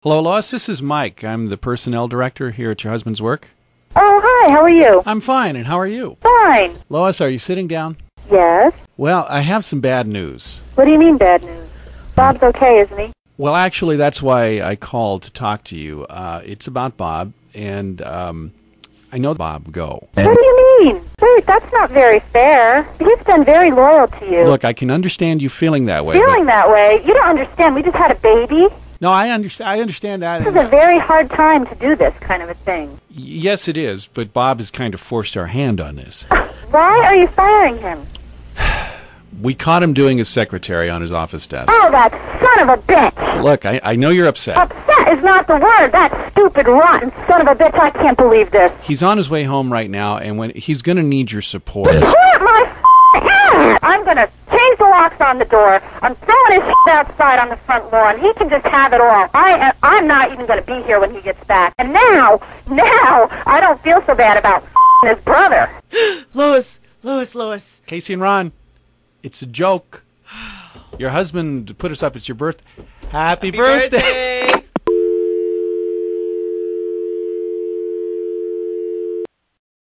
Hello, Lois. This is Mike. I'm the personnel director here at your husband's work. Oh, hi. How are you? I'm fine, and how are you? Fine. Lois, are you sitting down? Yes. Well, I have some bad news. What do you mean bad news? Bob's okay, isn't he? Well, actually, that's why I called to talk to you. It's about Bob, and I know Bob go. What do you mean? Wait, that's not very fair. He's been very loyal to you. Look, I can understand you feeling that way. Feeling that way? You don't understand. We just had a baby. No, I understand that. This is a very hard time to do this kind of a thing. Yes, it is, but Bob has kind of forced our hand on this. Why are you firing him? We caught him doing his secretary on his office desk. Oh, that son of a bitch! Look, I know you're upset. Upset is not the word. That stupid, rotten son of a bitch. I can't believe this. He's on his way home right now, and he's going to need your support. Quit my ass! I'm going to change the locks on the door. I'm throwing his outside on the front lawn. He can just have it all. I'm not even going to be here when he gets back. And now, I don't feel so bad about his brother. Lois. Casey and Ron, it's a joke. Your husband put us up. It's your birthday. Happy birthday!